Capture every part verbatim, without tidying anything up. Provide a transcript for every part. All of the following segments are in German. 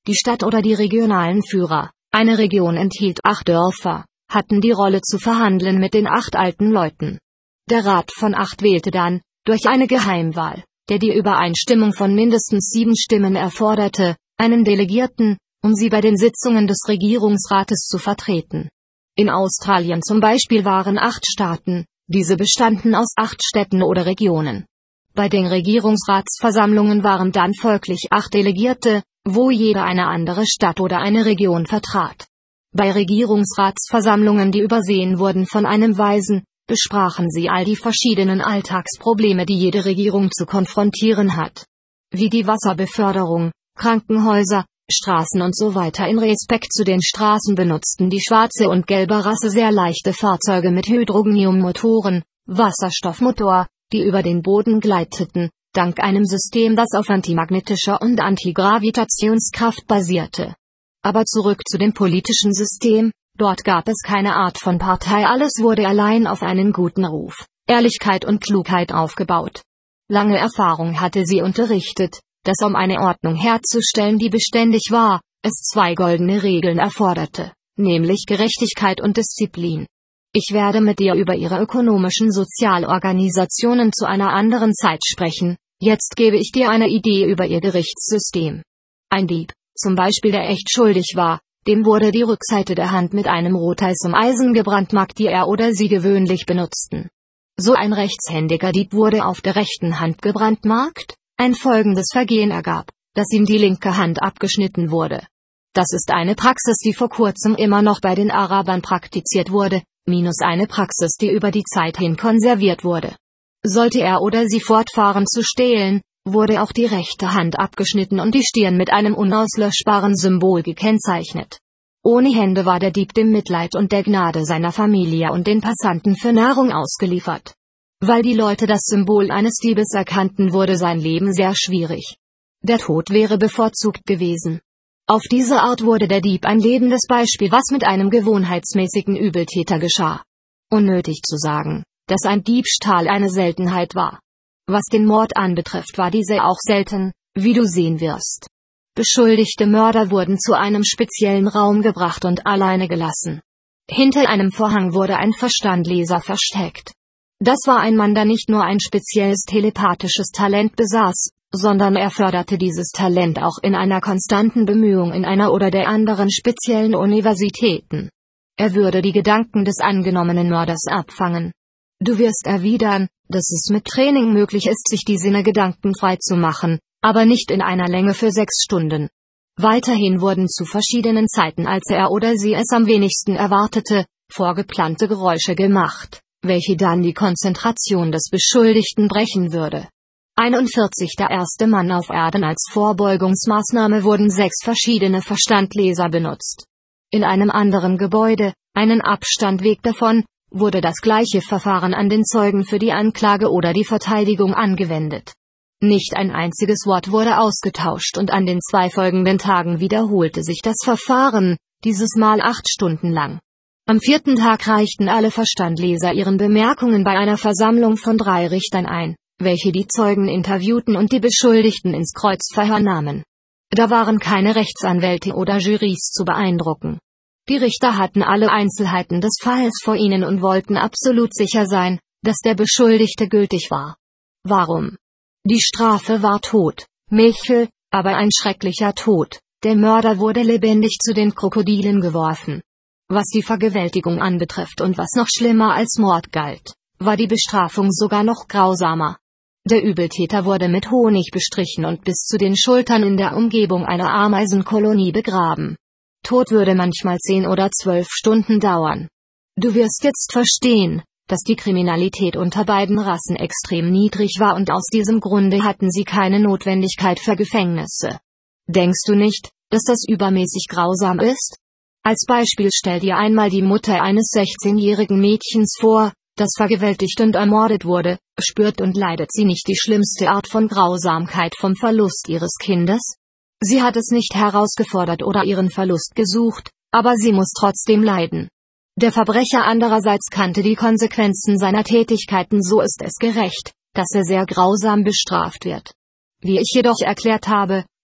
Die Stadt oder die regionalen Führer, eine Region enthielt acht Dörfer, hatten die Rolle zu verhandeln mit den acht alten Leuten. Der Rat von acht wählte dann, durch eine Geheimwahl, der die Übereinstimmung von mindestens sieben Stimmen erforderte, einen Delegierten, um sie bei den Sitzungen des Regierungsrates zu vertreten. In Australien zum Beispiel waren acht Staaten, diese bestanden aus acht Städten oder Regionen. Bei den Regierungsratsversammlungen waren dann folglich acht Delegierte, wo jeder eine andere Stadt oder eine Region vertrat. Bei Regierungsratsversammlungen, die übersehen wurden von einem Weisen, besprachen sie all die verschiedenen Alltagsprobleme, die jede Regierung zu konfrontieren hat. Wie die Wasserbeförderung, Krankenhäuser, Straßen und so weiter. In Respekt zu den Straßen benutzten die schwarze und gelbe Rasse sehr leichte Fahrzeuge mit Hydrogeniummotoren, Wasserstoffmotor, die über den Boden gleiteten, dank einem System, das auf antimagnetischer und Antigravitationskraft basierte. Aber zurück zu dem politischen System, dort gab es keine Art von Partei, alles wurde allein auf einen guten Ruf, Ehrlichkeit und Klugheit aufgebaut. Lange Erfahrung hatte sie unterrichtet, dass um eine Ordnung herzustellen, die beständig war, es zwei goldene Regeln erforderte, nämlich Gerechtigkeit und Disziplin. Ich werde mit dir über ihre ökonomischen Sozialorganisationen zu einer anderen Zeit sprechen, jetzt gebe ich dir eine Idee über ihr Gerichtssystem. Ein Dieb, zum Beispiel der echt schuldig war, dem wurde die Rückseite der Hand mit einem rotheißem Eisen gebrandmarkt, die er oder sie gewöhnlich benutzten. So ein rechtshändiger Dieb wurde auf der rechten Hand gebrandmarkt, ein folgendes Vergehen ergab, dass ihm die linke Hand abgeschnitten wurde. Das ist eine Praxis, die vor kurzem immer noch bei den Arabern praktiziert wurde, minus eine Praxis, die über die Zeit hin konserviert wurde. Sollte er oder sie fortfahren zu stehlen, wurde auch die rechte Hand abgeschnitten und die Stirn mit einem unauslöschbaren Symbol gekennzeichnet. Ohne Hände war der Dieb dem Mitleid und der Gnade seiner Familie und den Passanten für Nahrung ausgeliefert. Weil die Leute das Symbol eines Diebes erkannten, wurde sein Leben sehr schwierig. Der Tod wäre bevorzugt gewesen. Auf diese Art wurde der Dieb ein lebendes Beispiel, was mit einem gewohnheitsmäßigen Übeltäter geschah. Unnötig zu sagen, dass ein Diebstahl eine Seltenheit war. Was den Mord anbetrifft, war diese auch selten, wie du sehen wirst. Beschuldigte Mörder wurden zu einem speziellen Raum gebracht und alleine gelassen. Hinter einem Vorhang wurde ein Verstandleser versteckt. Das war ein Mann, der nicht nur ein spezielles telepathisches Talent besaß, sondern er förderte dieses Talent auch in einer konstanten Bemühung in einer oder der anderen speziellen Universitäten. Er würde die Gedanken des angenommenen Mörders abfangen. Du wirst erwidern, dass es mit Training möglich ist, sich die Sinne gedankenfrei zu machen, aber nicht in einer Länge für sechs Stunden. Weiterhin wurden zu verschiedenen Zeiten, als er oder sie es am wenigsten erwartete, vorgeplante Geräusche gemacht, welche dann die Konzentration des Beschuldigten brechen würde. einundvierzig Der erste Mann auf Erden. Als Vorbeugungsmaßnahme wurden sechs verschiedene Verstandleser benutzt. In einem anderen Gebäude, einen Abstand weg davon, wurde das gleiche Verfahren an den Zeugen für die Anklage oder die Verteidigung angewendet. Nicht ein einziges Wort wurde ausgetauscht und an den zwei folgenden Tagen wiederholte sich das Verfahren, dieses Mal acht Stunden lang. Am vierten Tag reichten alle Verstandleser ihren Bemerkungen bei einer Versammlung von drei Richtern ein, welche die Zeugen interviewten und die Beschuldigten ins Kreuzverhör nahmen. Da waren keine Rechtsanwälte oder Jurys zu beeindrucken. Die Richter hatten alle Einzelheiten des Falls vor ihnen und wollten absolut sicher sein, dass der Beschuldigte gültig war. Warum? Die Strafe war Tod, Michel, aber ein schrecklicher Tod. Der Mörder wurde lebendig zu den Krokodilen geworfen. Was die Vergewaltigung anbetrifft und was noch schlimmer als Mord galt, war die Bestrafung sogar noch grausamer. Der Übeltäter wurde mit Honig bestrichen und bis zu den Schultern in der Umgebung einer Ameisenkolonie begraben. Tod würde manchmal zehn oder zwölf Stunden dauern. Du wirst jetzt verstehen, dass die Kriminalität unter beiden Rassen extrem niedrig war und aus diesem Grunde hatten sie keine Notwendigkeit für Gefängnisse. Denkst du nicht, dass das übermäßig grausam ist? Als Beispiel stell dir einmal die Mutter eines sechzehnjährigen Mädchens vor, das vergewaltigt und ermordet wurde, spürt und leidet sie nicht die schlimmste Art von Grausamkeit vom Verlust ihres Kindes? Sie hat es nicht herausgefordert oder ihren Verlust gesucht, aber sie muss trotzdem leiden. Der Verbrecher andererseits kannte die Konsequenzen seiner Tätigkeiten, so ist es gerecht, dass er sehr grausam bestraft wird. Wie ich jedoch erklärt habe,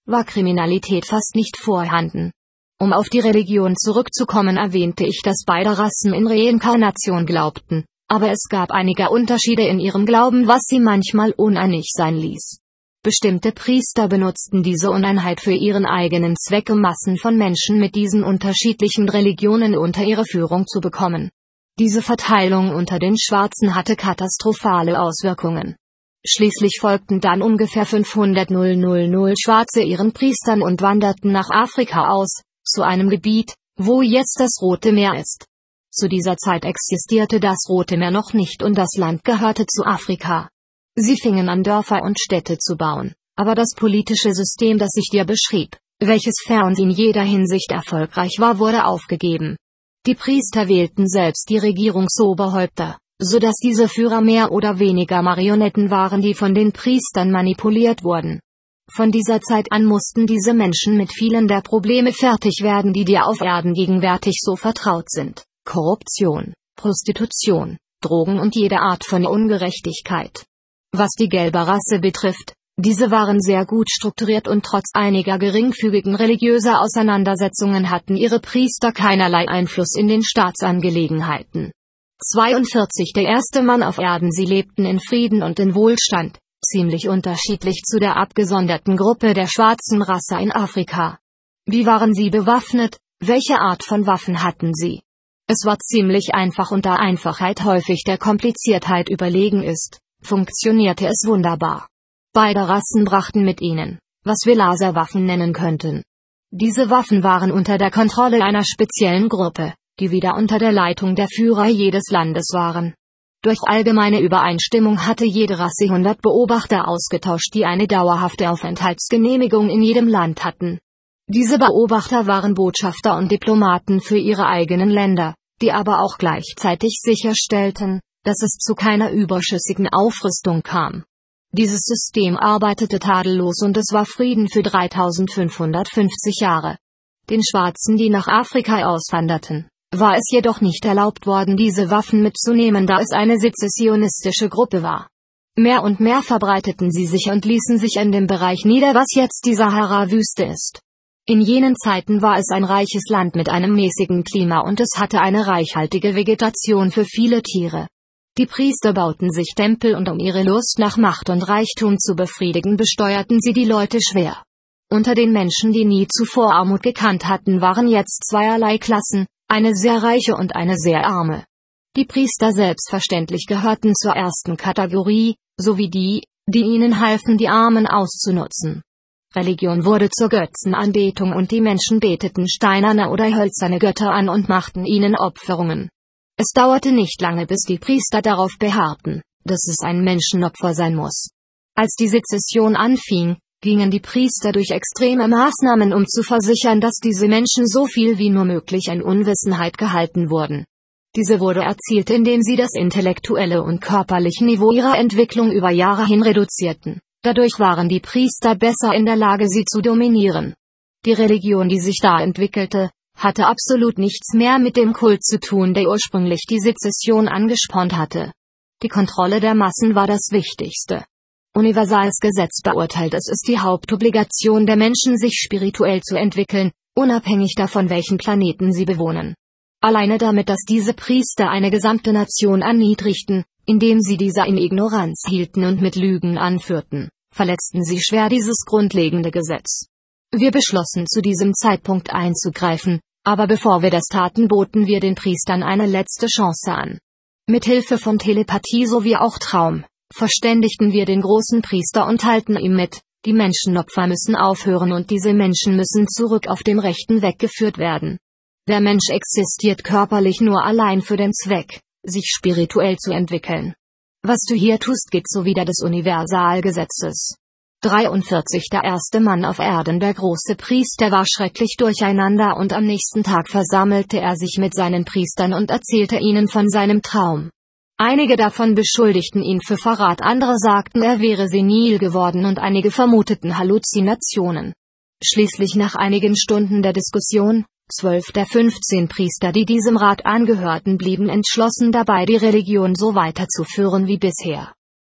war Kriminalität fast nicht vorhanden. Um auf die Religion zurückzukommen, erwähnte ich, dass beide Rassen in Reinkarnation glaubten, aber es gab einige Unterschiede in ihrem Glauben, was sie manchmal uneinig sein ließ. Bestimmte Priester benutzten diese Uneinheit für ihren eigenen Zweck, um Massen von Menschen mit diesen unterschiedlichen Religionen unter ihre Führung zu bekommen. Diese Verteilung unter den Schwarzen hatte katastrophale Auswirkungen. Schließlich folgten dann ungefähr fünfhundert Schwarze ihren Priestern und wanderten nach Afrika aus, zu einem Gebiet, wo jetzt das Rote Meer ist. Zu dieser Zeit existierte das Rote Meer noch nicht und das Land gehörte zu Afrika. Sie fingen an, Dörfer und Städte zu bauen, aber das politische System, das ich dir beschrieb, welches fair und in jeder Hinsicht erfolgreich war, wurde aufgegeben. Die Priester wählten selbst die Regierungsoberhäupter, so dass diese Führer mehr oder weniger Marionetten waren, die von den Priestern manipuliert wurden. Von dieser Zeit an mussten diese Menschen mit vielen der Probleme fertig werden, die dir auf Erden gegenwärtig so vertraut sind: Korruption, Prostitution, Drogen und jede Art von Ungerechtigkeit. Was die gelbe Rasse betrifft, diese waren sehr gut strukturiert und trotz einiger geringfügigen religiöser Auseinandersetzungen hatten ihre Priester keinerlei Einfluss in den Staatsangelegenheiten. zweiundvierzig Der erste Mann auf Erden. Sie lebten in Frieden und in Wohlstand, ziemlich unterschiedlich zu der abgesonderten Gruppe der schwarzen Rasse in Afrika. Wie waren sie bewaffnet? Welche Art von Waffen hatten sie? Es war ziemlich einfach und da Einfachheit häufig der Kompliziertheit überlegen ist, funktionierte es wunderbar. Beide Rassen brachten mit ihnen, was wir Laserwaffen nennen könnten. Diese Waffen waren unter der Kontrolle einer speziellen Gruppe, die wieder unter der Leitung der Führer jedes Landes waren. Durch allgemeine Übereinstimmung hatte jede Rasse hundert Beobachter ausgetauscht, die eine dauerhafte Aufenthaltsgenehmigung in jedem Land hatten. Diese Beobachter waren Botschafter und Diplomaten für ihre eigenen Länder, die aber auch gleichzeitig sicherstellten, dass es zu keiner überschüssigen Aufrüstung kam. Dieses System arbeitete tadellos und es war Frieden für dreitausendfünfhundertfünfzig Jahre. Den Schwarzen, die nach Afrika auswanderten, war es jedoch nicht erlaubt worden, diese Waffen mitzunehmen, da es eine sezessionistische Gruppe war. Mehr und mehr verbreiteten sie sich und ließen sich in dem Bereich nieder, was jetzt die Sahara-Wüste ist. In jenen Zeiten war es ein reiches Land mit einem mäßigen Klima und es hatte eine reichhaltige Vegetation für viele Tiere. Die Priester bauten sich Tempel und um ihre Lust nach Macht und Reichtum zu befriedigen, besteuerten sie die Leute schwer. Unter den Menschen, die nie zuvor Armut gekannt hatten, waren jetzt zweierlei Klassen, eine sehr reiche und eine sehr arme. Die Priester selbstverständlich gehörten zur ersten Kategorie, sowie die, die ihnen halfen, die Armen auszunutzen. Religion wurde zur Götzenanbetung und die Menschen beteten steinerne oder hölzerne Götter an und machten ihnen Opferungen. Es dauerte nicht lange, bis die Priester darauf beharrten, dass es ein Menschenopfer sein muss. Als die Sezession anfing, gingen die Priester durch extreme Maßnahmen, um zu versichern, dass diese Menschen so viel wie nur möglich in Unwissenheit gehalten wurden. Diese wurde erzielt, indem sie das intellektuelle und körperliche Niveau ihrer Entwicklung über Jahre hin reduzierten. Dadurch waren die Priester besser in der Lage, sie zu dominieren. Die Religion, die sich da entwickelte, hatte absolut nichts mehr mit dem Kult zu tun, der ursprünglich die Sezession angespornt hatte. Die Kontrolle der Massen war das Wichtigste. Universales Gesetz beurteilt, es ist die Hauptobligation der Menschen, sich spirituell zu entwickeln, unabhängig davon, welchen Planeten sie bewohnen. Alleine damit, dass diese Priester eine gesamte Nation erniedrigten, indem sie diese in Ignoranz hielten und mit Lügen anführten, verletzten sie schwer dieses grundlegende Gesetz. Wir beschlossen zu diesem Zeitpunkt einzugreifen, aber bevor wir das taten, boten wir den Priestern eine letzte Chance an. Mit Hilfe von Telepathie sowie auch Traum verständigten wir den großen Priester und teilten ihm mit, die Menschenopfer müssen aufhören und diese Menschen müssen zurück auf dem rechten Weg geführt werden. Der Mensch existiert körperlich nur allein für den Zweck, sich spirituell zu entwickeln. Was du hier tust, geht so wider des Universalgesetzes. dreiundvierzig Der erste Mann auf Erden, der große Priester, war schrecklich durcheinander und am nächsten Tag versammelte er sich mit seinen Priestern und erzählte ihnen von seinem Traum. Einige davon beschuldigten ihn für Verrat, andere sagten, er wäre senil geworden und einige vermuteten Halluzinationen. Schließlich nach einigen Stunden der Diskussion, zwölf der fünfzehn Priester, die diesem Rat angehörten, blieben entschlossen dabei, die Religion so weiterzuführen wie bisher.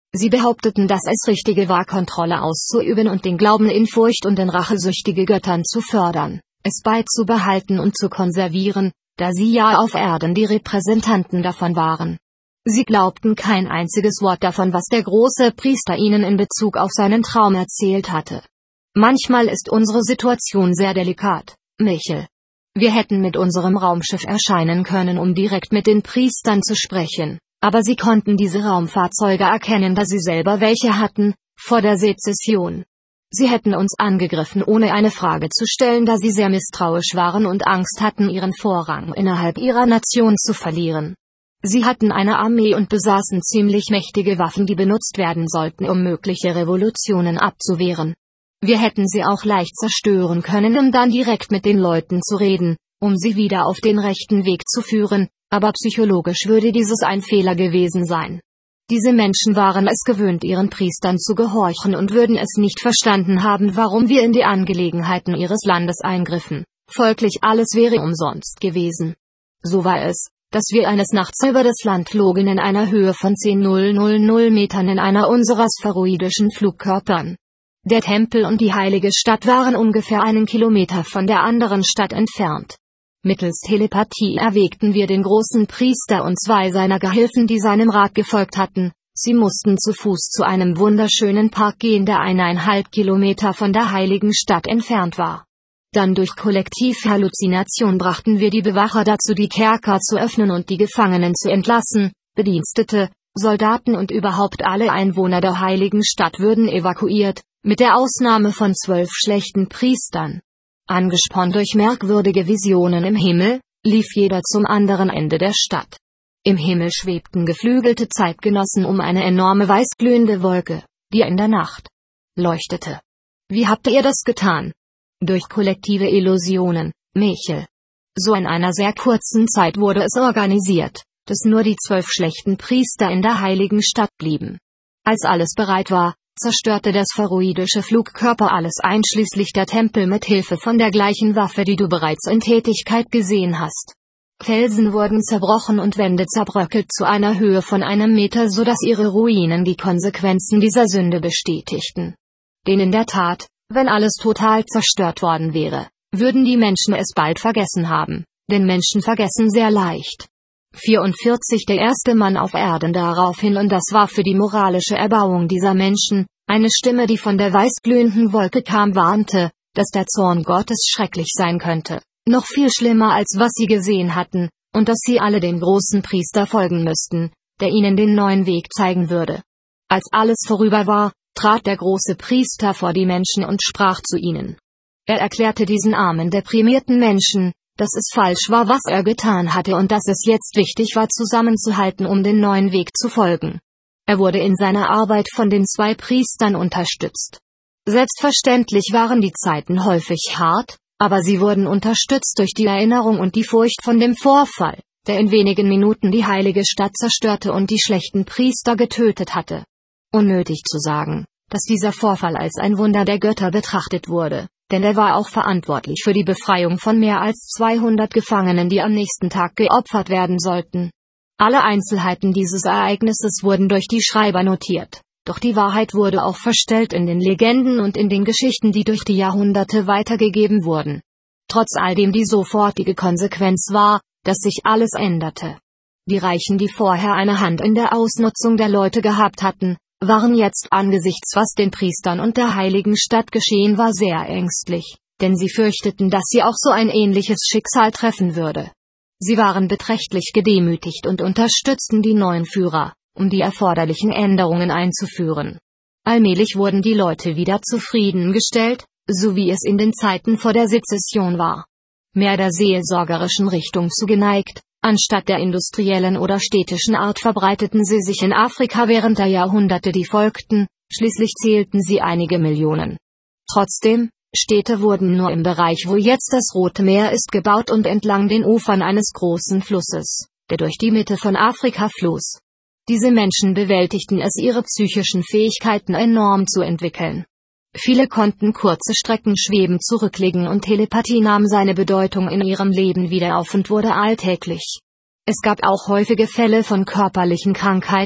Sie behaupteten, dass es richtige war, Kontrolle auszuüben und den Glauben in Furcht und in rachesüchtige Göttern zu fördern, es beizubehalten und zu konservieren, da sie ja auf Erden die Repräsentanten davon waren. Sie glaubten kein einziges Wort davon, was der große Priester ihnen in Bezug auf seinen Traum erzählt hatte. Manchmal ist unsere Situation sehr delikat, Michel. Wir hätten mit unserem Raumschiff erscheinen können, um direkt mit den Priestern zu sprechen, aber sie konnten diese Raumfahrzeuge erkennen, da sie selber welche hatten, vor der Sezession. Sie hätten uns angegriffen, ohne eine Frage zu stellen, da sie sehr misstrauisch waren und Angst hatten, ihren Vorrang innerhalb ihrer Nation zu verlieren. Sie hatten eine Armee und besaßen ziemlich mächtige Waffen, die benutzt werden sollten, um mögliche Revolutionen abzuwehren. Wir hätten sie auch leicht zerstören können, um dann direkt mit den Leuten zu reden, um sie wieder auf den rechten Weg zu führen, aber psychologisch würde dieses ein Fehler gewesen sein. Diese Menschen waren es gewöhnt, ihren Priestern zu gehorchen und würden es nicht verstanden haben, warum wir in die Angelegenheiten ihres Landes eingriffen. Folglich alles wäre umsonst gewesen. So war es, dass wir eines Nachts über das Land flogen in einer Höhe von zehntausend Metern in einer unserer spheroidischen Flugkörpern. Der Tempel und die heilige Stadt waren ungefähr einen Kilometer von der anderen Stadt entfernt. Mittels Telepathie erwägten wir den großen Priester und zwei seiner Gehilfen, die seinem Rat gefolgt hatten. Sie mussten zu Fuß zu einem wunderschönen Park gehen, der eineinhalb Kilometer von der heiligen Stadt entfernt war. Dann durch Kollektivhalluzination brachten wir die Bewacher dazu, die Kerker zu öffnen und die Gefangenen zu entlassen. Bedienstete, Soldaten und überhaupt alle Einwohner der heiligen Stadt würden evakuiert, mit der Ausnahme von zwölf schlechten Priestern. Angespornt durch merkwürdige Visionen im Himmel, lief jeder zum anderen Ende der Stadt. Im Himmel schwebten geflügelte Zeitgenossen um eine enorme weißglühende Wolke, die in der Nacht leuchtete. Wie habt ihr das getan? Durch kollektive Illusionen, Michel. So in einer sehr kurzen Zeit wurde es organisiert, dass nur die zwölf schlechten Priester in der heiligen Stadt blieben. Als alles bereit war, zerstörte der spheroidische Flugkörper alles einschließlich der Tempel mit Hilfe von der gleichen Waffe, die du bereits in Tätigkeit gesehen hast. Felsen wurden zerbrochen und Wände zerbröckelt zu einer Höhe von einem Meter, so dass ihre Ruinen die Konsequenzen dieser Sünde bestätigten. Denn in der Tat, wenn alles total zerstört worden wäre, würden die Menschen es bald vergessen haben, denn Menschen vergessen sehr leicht. vierundvierzig Der erste Mann auf Erden daraufhin, und das war für die moralische Erbauung dieser Menschen, eine Stimme, die von der weißglühenden Wolke kam, warnte, dass der Zorn Gottes schrecklich sein könnte, noch viel schlimmer als was sie gesehen hatten, und dass sie alle dem großen Priester folgen müssten, der ihnen den neuen Weg zeigen würde. Als alles vorüber war, trat der große Priester vor die Menschen und sprach zu ihnen. Er erklärte diesen armen, deprimierten Menschen, dass es falsch war, was er getan hatte, und dass es jetzt wichtig war, zusammenzuhalten, um den neuen Weg zu folgen. Er wurde in seiner Arbeit von den zwei Priestern unterstützt. Selbstverständlich waren die Zeiten häufig hart, aber sie wurden unterstützt durch die Erinnerung und die Furcht von dem Vorfall, der in wenigen Minuten die heilige Stadt zerstörte und die schlechten Priester getötet hatte. Unnötig zu sagen, dass dieser Vorfall als ein Wunder der Götter betrachtet wurde, denn er war auch verantwortlich für die Befreiung von mehr als zweihundert Gefangenen, die am nächsten Tag geopfert werden sollten. Alle Einzelheiten dieses Ereignisses wurden durch die Schreiber notiert, doch die Wahrheit wurde auch verstellt in den Legenden und in den Geschichten, die durch die Jahrhunderte weitergegeben wurden. Trotz alledem die sofortige Konsequenz war, dass sich alles änderte. Die Reichen, die vorher eine Hand in der Ausnutzung der Leute gehabt hatten, waren jetzt angesichts, was den Priestern und der heiligen Stadt geschehen war, sehr ängstlich, denn sie fürchteten, dass sie auch so ein ähnliches Schicksal treffen würde. Sie waren beträchtlich gedemütigt und unterstützten die neuen Führer, um die erforderlichen Änderungen einzuführen. Allmählich wurden die Leute wieder zufriedengestellt, so wie es in den Zeiten vor der Sezession war. Mehr der seelsorgerischen Richtung zugeneigt, anstatt der industriellen oder städtischen Art verbreiteten sie sich in Afrika während der Jahrhunderte, die folgten, schließlich zählten sie einige Millionen. Trotzdem, Städte wurden nur im Bereich, wo jetzt das Rote Meer ist, gebaut und entlang den Ufern eines großen Flusses, der durch die Mitte von Afrika floss. Diese Menschen bewältigten es, ihre psychischen Fähigkeiten enorm zu entwickeln. Viele konnten kurze Strecken schwebend zurücklegen und Telepathie nahm seine Bedeutung in ihrem Leben wieder auf und wurde alltäglich. Es gab auch häufige Fälle von körperlichen Krankheiten,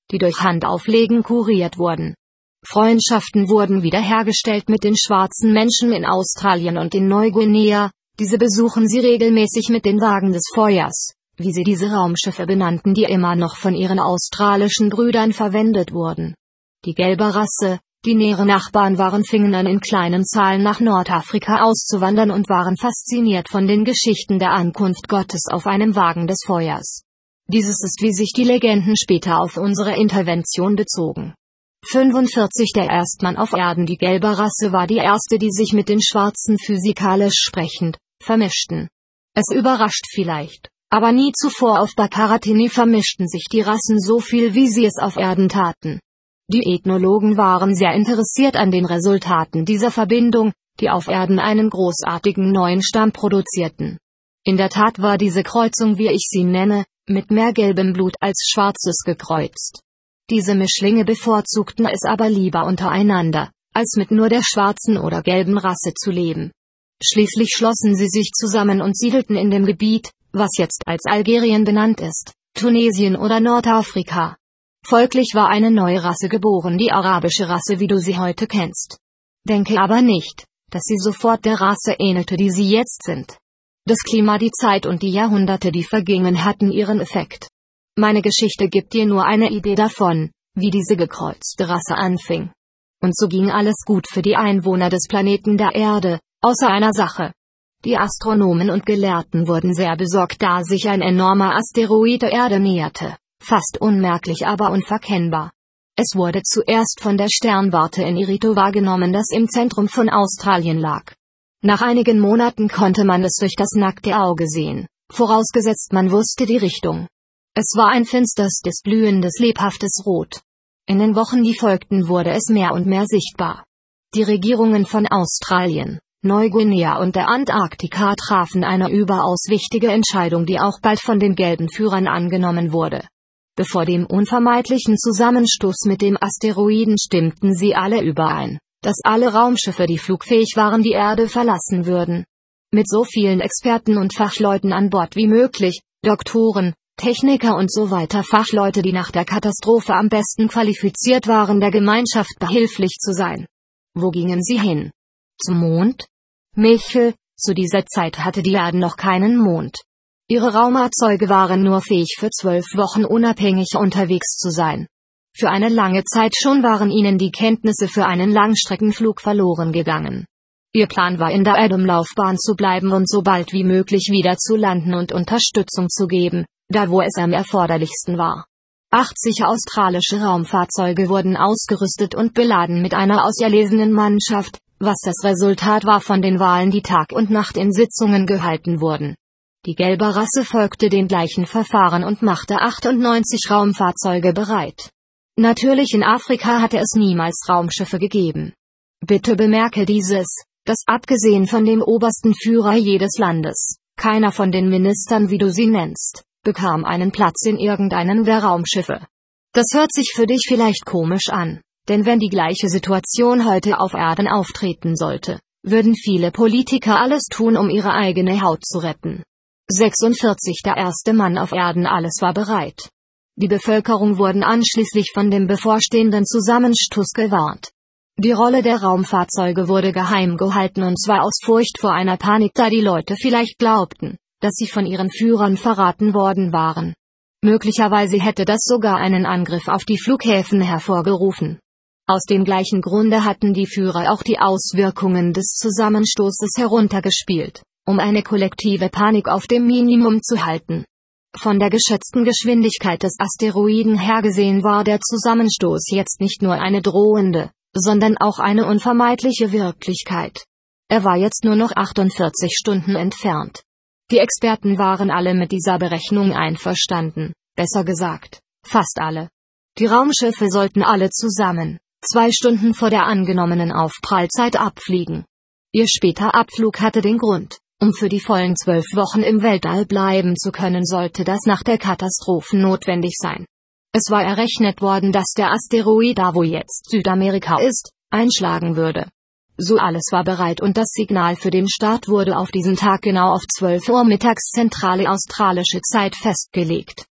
die durch Handauflegen kuriert wurden. Freundschaften wurden wiederhergestellt mit den schwarzen Menschen in Australien und in Neuguinea, diese besuchen sie regelmäßig mit den Wagen des Feuers, wie sie diese Raumschiffe benannten, die immer noch von ihren australischen Brüdern verwendet wurden. Die gelbe Rasse, die nähere Nachbarn waren, fingen an in kleinen Zahlen nach Nordafrika auszuwandern und waren fasziniert von den Geschichten der Ankunft Gottes auf einem Wagen des Feuers. Dieses ist, wie sich die Legenden später auf unsere Intervention bezogen. fünfundvierzig Der Erstmann auf Erden. Die gelbe Rasse war die erste, die sich mit den Schwarzen physikalisch sprechend vermischten. Es überrascht vielleicht, aber nie zuvor auf Bakaratini vermischten sich die Rassen so viel, wie sie es auf Erden taten. Die Ethnologen waren sehr interessiert an den Resultaten dieser Verbindung, die auf Erden einen großartigen neuen Stamm produzierten. In der Tat war diese Kreuzung, wie ich sie nenne, mit mehr gelbem Blut als schwarzes gekreuzt. Diese Mischlinge bevorzugten es aber lieber untereinander, als mit nur der schwarzen oder gelben Rasse zu leben. Schließlich schlossen sie sich zusammen und siedelten in dem Gebiet, was jetzt als Algerien benannt ist, Tunesien oder Nordafrika. Folglich war eine neue Rasse geboren, die arabische Rasse, wie du sie heute kennst. Denke aber nicht, dass sie sofort der Rasse ähnelte, die sie jetzt sind. Das Klima, die Zeit und die Jahrhunderte, die vergingen, hatten ihren Effekt. Meine Geschichte gibt dir nur eine Idee davon, wie diese gekreuzte Rasse anfing. Und so ging alles gut für die Einwohner des Planeten der Erde, außer einer Sache. Die Astronomen und Gelehrten wurden sehr besorgt, da sich ein enormer Asteroid der Erde näherte, fast unmerklich, aber unverkennbar. Es wurde zuerst von der Sternwarte in Irito wahrgenommen, das im Zentrum von Australien lag. Nach einigen Monaten konnte man es durch das nackte Auge sehen, vorausgesetzt man wusste die Richtung. Es war ein finsterstes, blühendes, lebhaftes Rot. In den Wochen, die folgten, wurde es mehr und mehr sichtbar. Die Regierungen von Australien, Neuguinea und der Antarktika trafen eine überaus wichtige Entscheidung, die auch bald von den gelben Führern angenommen wurde. Bevor dem unvermeidlichen Zusammenstoß mit dem Asteroiden stimmten sie alle überein, dass alle Raumschiffe, die flugfähig waren, die Erde verlassen würden. Mit so vielen Experten und Fachleuten an Bord wie möglich, Doktoren, Techniker und so weiter, Fachleute, die nach der Katastrophe am besten qualifiziert waren, der Gemeinschaft behilflich zu sein. Wo gingen sie hin? Zum Mond? Michel, zu dieser Zeit hatte die Erde noch keinen Mond. Ihre Raumfahrzeuge waren nur fähig, für zwölf Wochen unabhängig unterwegs zu sein. Für eine lange Zeit schon waren ihnen die Kenntnisse für einen Langstreckenflug verloren gegangen. Ihr Plan war, in der Erdumlaufbahn zu bleiben und so bald wie möglich wieder zu landen und Unterstützung zu geben, da wo es am erforderlichsten war. achtzig australische Raumfahrzeuge wurden ausgerüstet und beladen mit einer auserlesenen Mannschaft, was das Resultat war von den Wahlen, die Tag und Nacht in Sitzungen gehalten wurden. Die gelbe Rasse folgte den gleichen Verfahren und machte achtundneunzig Raumfahrzeuge bereit. Natürlich, in Afrika hatte es niemals Raumschiffe gegeben. Bitte bemerke dieses, dass abgesehen von dem obersten Führer jedes Landes, keiner von den Ministern, wie du sie nennst, bekam einen Platz in irgendeinem der Raumschiffe. Das hört sich für dich vielleicht komisch an, denn wenn die gleiche Situation heute auf Erden auftreten sollte, würden viele Politiker alles tun, um ihre eigene Haut zu retten. sechsundvierzig Der erste Mann auf Erden, alles war bereit. Die Bevölkerung wurden anschließend von dem bevorstehenden Zusammenstoß gewarnt. Die Rolle der Raumfahrzeuge wurde geheim gehalten, und zwar aus Furcht vor einer Panik, da die Leute vielleicht glaubten, dass sie von ihren Führern verraten worden waren. Möglicherweise hätte das sogar einen Angriff auf die Flughäfen hervorgerufen. Aus dem gleichen Grunde hatten die Führer auch die Auswirkungen des Zusammenstoßes heruntergespielt, um eine kollektive Panik auf dem Minimum zu halten. Von der geschätzten Geschwindigkeit des Asteroiden her gesehen war der Zusammenstoß jetzt nicht nur eine drohende, sondern auch eine unvermeidliche Wirklichkeit. Er war jetzt nur noch achtundvierzig Stunden entfernt. Die Experten waren alle mit dieser Berechnung einverstanden, besser gesagt, fast alle. Die Raumschiffe sollten alle zusammen, zwei Stunden vor der angenommenen Aufprallzeit abfliegen. Ihr später Abflug hatte den Grund, um für die vollen zwölf Wochen im Weltall bleiben zu können, sollte das nach der Katastrophe notwendig sein. Es war errechnet worden, dass der Asteroid, da wo jetzt Südamerika ist, einschlagen würde. So alles war bereit und das Signal für den Start wurde auf diesen Tag genau auf zwölf Uhr mittags zentrale australische Zeit festgelegt.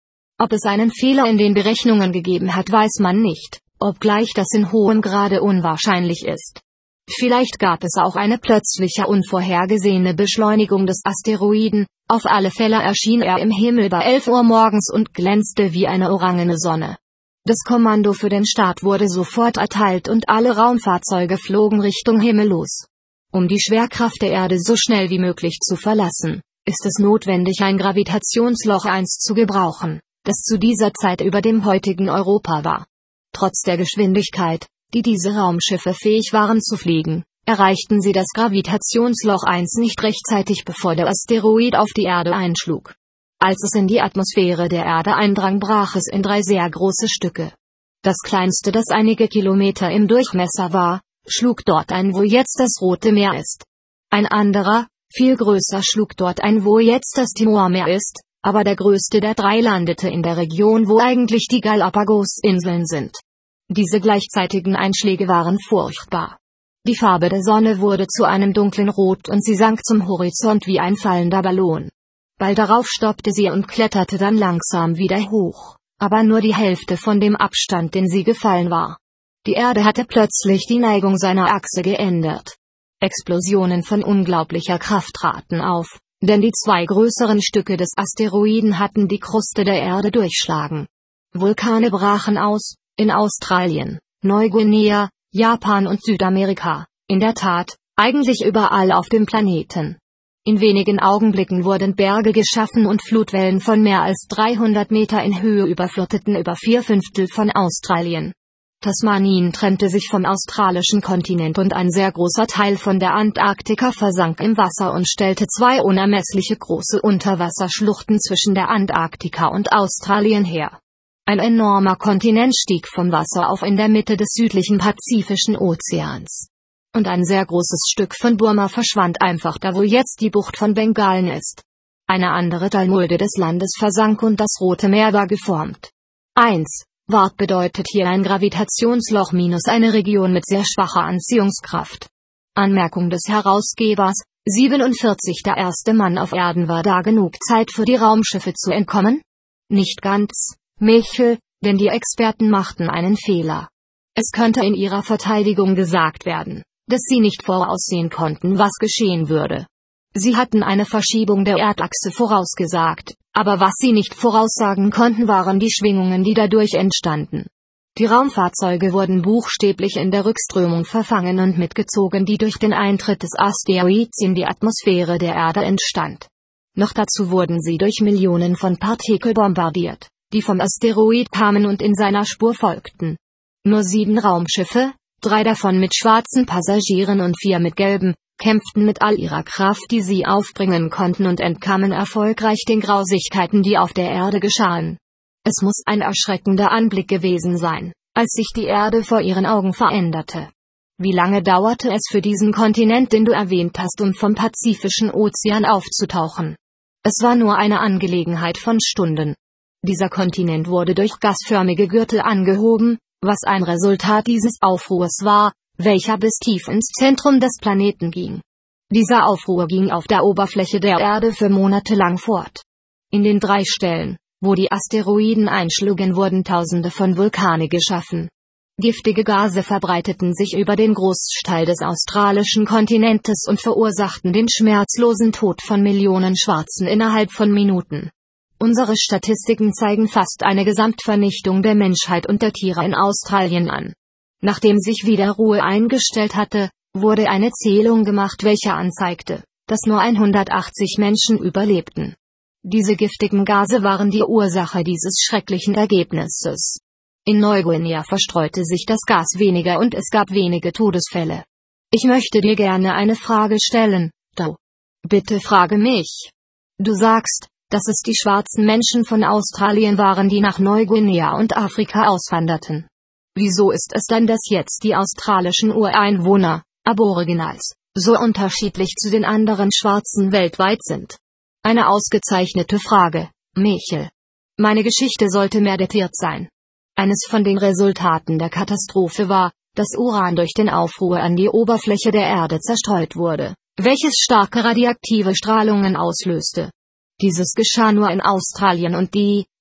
Ob es einen Fehler in den Berechnungen gegeben hat, weiß man nicht, obgleich das in hohem Grade unwahrscheinlich ist. Vielleicht gab es auch eine plötzliche unvorhergesehene Beschleunigung des Asteroiden, auf alle Fälle erschien er im Himmel bei elf Uhr morgens und glänzte wie eine orangene Sonne. Das Kommando für den Start wurde sofort erteilt und alle Raumfahrzeuge flogen Richtung Himmel los. Um die Schwerkraft der Erde so schnell wie möglich zu verlassen, ist es notwendig, ein Gravitationsloch eins zu gebrauchen, das zu dieser Zeit über dem heutigen Europa war. Trotz der Geschwindigkeit, die diese Raumschiffe fähig waren zu fliegen, erreichten sie das Gravitationsloch eins nicht rechtzeitig, bevor der Asteroid auf die Erde einschlug. Als es in die Atmosphäre der Erde eindrang, brach es in drei sehr große Stücke. Das kleinste, das einige Kilometer im Durchmesser war, schlug dort ein, wo jetzt das Rote Meer ist. Ein anderer, viel größer, schlug dort ein, wo jetzt das Timormeer ist, aber der größte der drei landete in der Region, wo eigentlich die Galapagos-Inseln sind. Diese gleichzeitigen Einschläge waren furchtbar. Die Farbe der Sonne wurde zu einem dunklen Rot und sie sank zum Horizont wie ein fallender Ballon. Bald darauf stoppte sie und kletterte dann langsam wieder hoch, aber nur die Hälfte von dem Abstand, den sie gefallen war. Die Erde hatte plötzlich die Neigung seiner Achse geändert. Explosionen von unglaublicher Kraft traten auf, denn die zwei größeren Stücke des Asteroiden hatten die Kruste der Erde durchschlagen. Vulkane brachen aus, in Australien, Neuguinea, Japan und Südamerika, in der Tat, eigentlich überall auf dem Planeten. In wenigen Augenblicken wurden Berge geschaffen und Flutwellen von mehr als dreihundert Meter in Höhe überfluteten über vier Fünftel von Australien. Tasmanien trennte sich vom australischen Kontinent und ein sehr großer Teil von der Antarktika versank im Wasser und stellte zwei unermessliche große Unterwasserschluchten zwischen der Antarktika und Australien her. Ein enormer Kontinent stieg vom Wasser auf in der Mitte des südlichen Pazifischen Ozeans. Und ein sehr großes Stück von Burma verschwand einfach da, wo jetzt die Bucht von Bengalen ist. Eine andere Teilmulde des Landes versank und das Rote Meer war geformt. eins. Wart bedeutet hier ein Gravitationsloch minus eine Region mit sehr schwacher Anziehungskraft. Anmerkung des Herausgebers: siebenundvierzig Der erste Mann auf Erden. War da genug Zeit für die Raumschiffe zu entkommen? Nicht ganz, Michel, denn die Experten machten einen Fehler. Es könnte in ihrer Verteidigung gesagt werden, dass sie nicht voraussehen konnten, was geschehen würde. Sie hatten eine Verschiebung der Erdachse vorausgesagt, aber was sie nicht voraussagen konnten, waren die Schwingungen, die dadurch entstanden. Die Raumfahrzeuge wurden buchstäblich in der Rückströmung verfangen und mitgezogen, die durch den Eintritt des Asteroids in die Atmosphäre der Erde entstand. Noch dazu wurden sie durch Millionen von Partikeln bombardiert, die vom Asteroid kamen und in seiner Spur folgten. Nur sieben Raumschiffe, drei davon mit schwarzen Passagieren und vier mit gelben, kämpften mit all ihrer Kraft, die sie aufbringen konnten, und entkamen erfolgreich den Grausigkeiten, die auf der Erde geschahen. Es muss ein erschreckender Anblick gewesen sein, als sich die Erde vor ihren Augen veränderte. Wie lange dauerte es für diesen Kontinent, den du erwähnt hast, um vom Pazifischen Ozean aufzutauchen? Es war nur eine Angelegenheit von Stunden. Dieser Kontinent wurde durch gasförmige Gürtel angehoben, was ein Resultat dieses Aufruhrs war, welcher bis tief ins Zentrum des Planeten ging. Dieser Aufruhr ging auf der Oberfläche der Erde für Monate lang fort. In den drei Stellen, wo die Asteroiden einschlugen, wurden Tausende von Vulkane geschaffen. Giftige Gase verbreiteten sich über den Großteil des australischen Kontinentes und verursachten den schmerzlosen Tod von Millionen Schwarzen innerhalb von Minuten. Unsere Statistiken zeigen fast eine Gesamtvernichtung der Menschheit und der Tiere in Australien an. Nachdem sich wieder Ruhe eingestellt hatte, wurde eine Zählung gemacht, welche anzeigte, dass nur hundertachtzig Menschen überlebten. Diese giftigen Gase waren die Ursache dieses schrecklichen Ergebnisses. In Neuguinea verstreute sich das Gas weniger und es gab wenige Todesfälle. Ich möchte dir gerne eine Frage stellen, Dao. Bitte frage mich. Du sagst, dass es die schwarzen Menschen von Australien waren, die nach Neuguinea und Afrika auswanderten. Wieso ist es dann, dass jetzt die australischen Ureinwohner, Aboriginals, so unterschiedlich zu den anderen Schwarzen weltweit sind? Eine ausgezeichnete Frage, Michel. Meine Geschichte sollte mehr detailliert sein. Eines von den Resultaten der Katastrophe war, dass Uran durch den Aufruhr an die Oberfläche der Erde zerstreut wurde, welches starke radioaktive Strahlungen auslöste. Dieses geschah nur in Australien und die,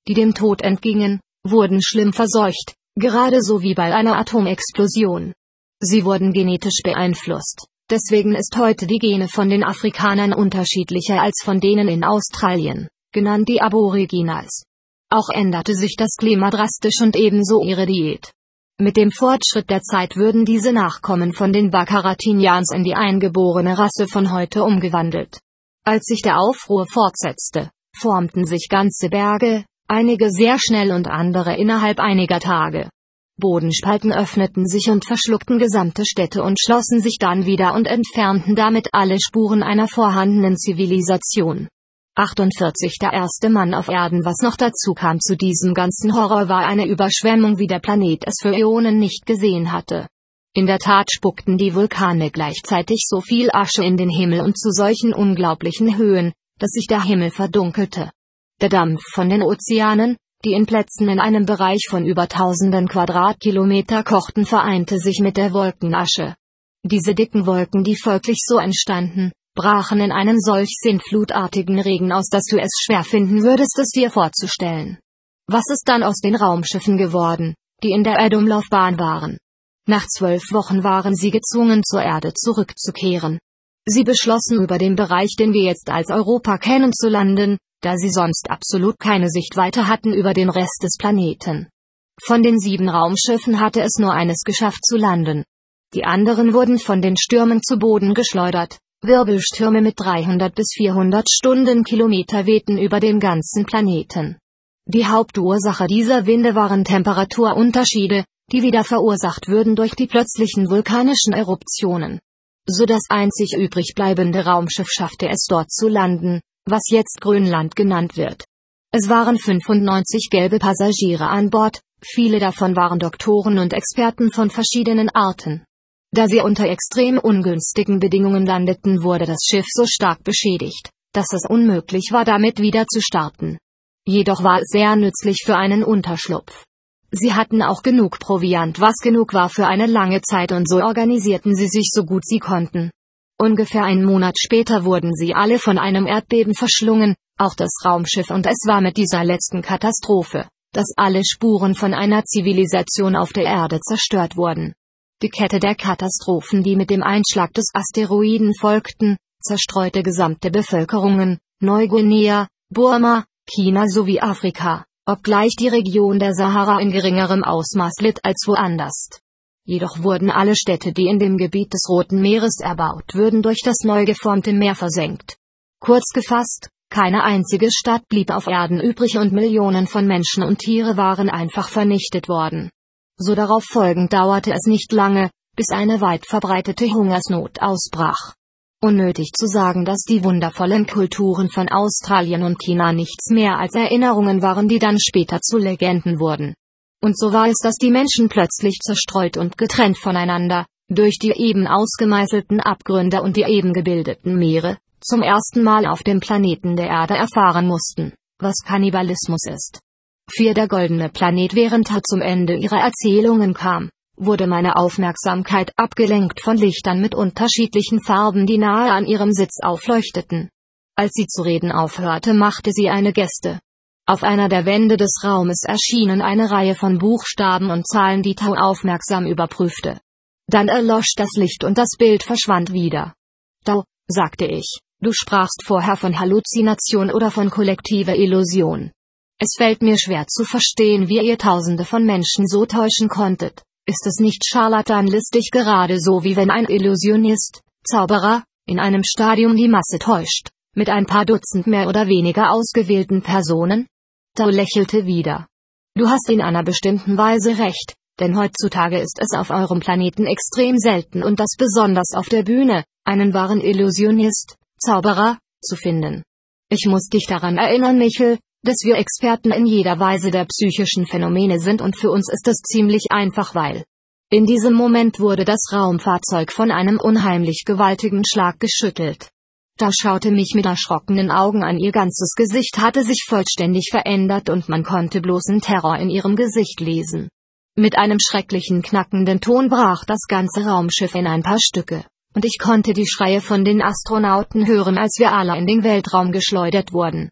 die dem Tod entgingen, wurden schlimm verseucht, gerade so wie bei einer Atomexplosion. Sie wurden genetisch beeinflusst, deswegen ist heute die Gene von den Afrikanern unterschiedlicher als von denen in Australien, genannt die Aboriginals. Auch änderte sich das Klima drastisch und ebenso ihre Diät. Mit dem Fortschritt der Zeit würden diese Nachkommen von den Bakaratinians in die eingeborene Rasse von heute umgewandelt. Als sich der Aufruhr fortsetzte, formten sich ganze Berge, einige sehr schnell und andere innerhalb einiger Tage. Bodenspalten öffneten sich und verschluckten gesamte Städte und schlossen sich dann wieder und entfernten damit alle Spuren einer vorhandenen Zivilisation. achtundvierzig Der erste Mann auf Erden. Was noch dazu kam zu diesem ganzen Horror, war eine Überschwemmung, wie der Planet es für Äonen nicht gesehen hatte. In der Tat spuckten die Vulkane gleichzeitig so viel Asche in den Himmel und zu solchen unglaublichen Höhen, dass sich der Himmel verdunkelte. Der Dampf von den Ozeanen, die in Plätzen in einem Bereich von über tausenden Quadratkilometer kochten, vereinte sich mit der Wolkenasche. Diese dicken Wolken, die folglich so entstanden, brachen in einem solch sintflutartigen Regen aus, dass du es schwer finden würdest, es dir vorzustellen. Was ist dann aus den Raumschiffen geworden, die in der Erdumlaufbahn waren? Nach zwölf Wochen waren sie gezwungen, zur Erde zurückzukehren. Sie beschlossen, über den Bereich, den wir jetzt als Europa kennen, zu landen, da sie sonst absolut keine Sichtweite hatten über den Rest des Planeten. Von den sieben Raumschiffen hatte es nur eines geschafft zu landen. Die anderen wurden von den Stürmen zu Boden geschleudert. Wirbelstürme mit dreihundert bis vierhundert Stundenkilometer wehten über den ganzen Planeten. Die Hauptursache dieser Winde waren Temperaturunterschiede, die wieder verursacht würden durch die plötzlichen vulkanischen Eruptionen. So das einzig übrig bleibende Raumschiff schaffte es dort zu landen, was jetzt Grönland genannt wird. Es waren fünfundneunzig gelbe Passagiere an Bord, viele davon waren Doktoren und Experten von verschiedenen Arten. Da sie unter extrem ungünstigen Bedingungen landeten, wurde das Schiff so stark beschädigt, dass es unmöglich war, damit wieder zu starten. Jedoch war es sehr nützlich für einen Unterschlupf. Sie hatten auch genug Proviant, was genug war für eine lange Zeit, und so organisierten sie sich so gut sie konnten. Ungefähr einen Monat später wurden sie alle von einem Erdbeben verschlungen, auch das Raumschiff, und es war mit dieser letzten Katastrophe, dass alle Spuren von einer Zivilisation auf der Erde zerstört wurden. Die Kette der Katastrophen, die mit dem Einschlag des Asteroiden folgten, zerstreute gesamte Bevölkerungen, Neuguinea, Burma, China sowie Afrika, obgleich die Region der Sahara in geringerem Ausmaß litt als woanders. Jedoch wurden alle Städte, die in dem Gebiet des Roten Meeres erbaut würden, durch das neu geformte Meer versenkt. Kurz gefasst, keine einzige Stadt blieb auf Erden übrig und Millionen von Menschen und Tiere waren einfach vernichtet worden. So darauf folgend dauerte es nicht lange, bis eine weit verbreitete Hungersnot ausbrach. Unnötig zu sagen, dass die wundervollen Kulturen von Australien und China nichts mehr als Erinnerungen waren, die dann später zu Legenden wurden. Und so war es, dass die Menschen plötzlich zerstreut und getrennt voneinander, durch die eben ausgemeißelten Abgründe und die eben gebildeten Meere, zum ersten Mal auf dem Planeten der Erde erfahren mussten, was Kannibalismus ist. Für der goldene Planet. Während er zum Ende ihrer Erzählungen kam, wurde meine Aufmerksamkeit abgelenkt von Lichtern mit unterschiedlichen Farben, die nahe an ihrem Sitz aufleuchteten. Als sie zu reden aufhörte, machte sie eine Geste. Auf einer der Wände des Raumes erschienen eine Reihe von Buchstaben und Zahlen, die Tao aufmerksam überprüfte. Dann erlosch das Licht und das Bild verschwand wieder. Tao, sagte ich, du sprachst vorher von Halluzination oder von kollektiver Illusion. Es fällt mir schwer zu verstehen, wie ihr Tausende von Menschen so täuschen konntet. Ist es nicht charlatanlistig, gerade so wie wenn ein Illusionist, Zauberer, in einem Stadium die Masse täuscht, mit ein paar Dutzend mehr oder weniger ausgewählten Personen? Tao lächelte wieder. Du hast in einer bestimmten Weise recht, denn heutzutage ist es auf eurem Planeten extrem selten und das besonders auf der Bühne, einen wahren Illusionist, Zauberer, zu finden. Ich muss dich daran erinnern, Michel, dass wir Experten in jeder Weise der psychischen Phänomene sind und für uns ist es ziemlich einfach, weil in diesem Moment wurde das Raumfahrzeug von einem unheimlich gewaltigen Schlag geschüttelt. Da schaute mich mit erschrockenen Augen an, ihr ganzes Gesicht hatte sich vollständig verändert und man konnte bloßen Terror in ihrem Gesicht lesen. Mit einem schrecklichen knackenden Ton brach das ganze Raumschiff in ein paar Stücke, und ich konnte die Schreie von den Astronauten hören, als wir alle in den Weltraum geschleudert wurden.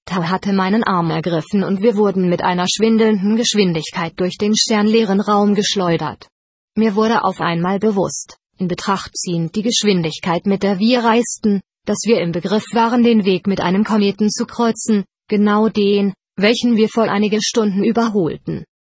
Tau hatte meinen Arm ergriffen und wir wurden mit einer schwindelnden Geschwindigkeit durch den sternleeren Raum geschleudert. Mir wurde auf einmal bewusst, in Betracht ziehend die Geschwindigkeit, mit der wir reisten, dass wir im Begriff waren, den Weg mit einem Kometen zu kreuzen, genau den, welchen wir vor einige Stunden überholten.